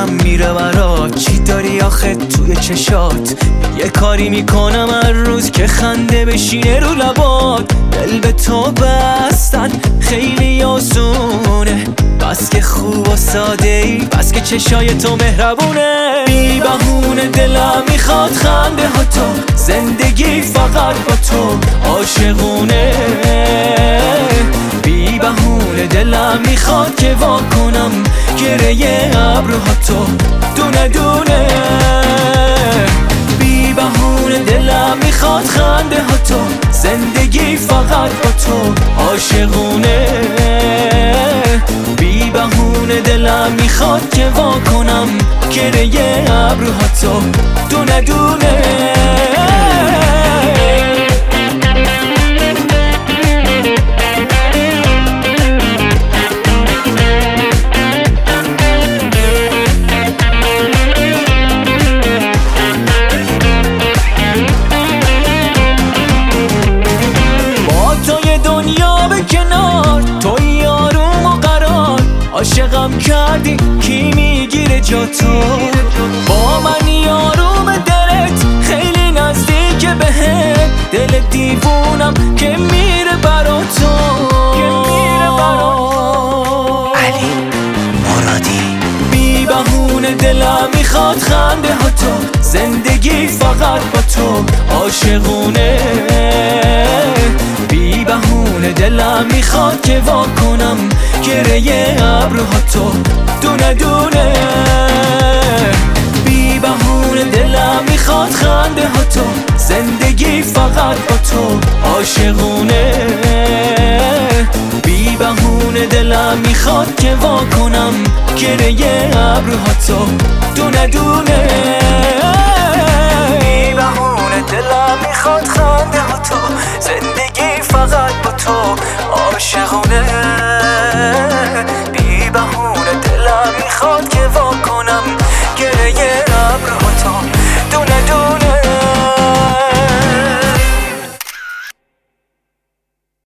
دلم میره برات. چی داری آخه توی چشات؟ یه کاری میکنم هر روز که خنده بشینه رو لبات. دل به تو بستن خیلی آسونه، بس که خوب و ساده ای، بس که چشای تو مهربونه. بی بهونه دلم میخواد خنده ها تو، زندگی فقط با تو عاشقونه. بی بهونه دلم میخواد که وا کنم گریه ابروها تو دونه دونه. بی بهونه دلم میخواد خنده ها تو، زندگی فقط با تو عاشقونه. بی بهونه دلم میخواد که وا کنم گریه ابروها تو دونه دونه. کنار توی آروم و قرار، عاشقم کردی کی میگیره جا تو؟ با من آروم دلت خیلی نزدیک بهت، دل دیوونم که میره برا تو. علی مرادی. بی بهونه دلم میخواد خنده ها تو، زندگی فقط با تو عاشقونه. بی بهونه دلم میخواد که وا کنم گریه ابروها تو دونه دونه. بی بهونه دلم میخواد خنده ها تو، زندگی فقط با تو عاشقونه. بی بهونه دلم میخواد که وا کنم گریه ابروها تو دونه دونه. بی بهونه دلم میخواد خنده ها تو، زندگی فقط با تو عاشقونه. بی بهونه دلم میخواد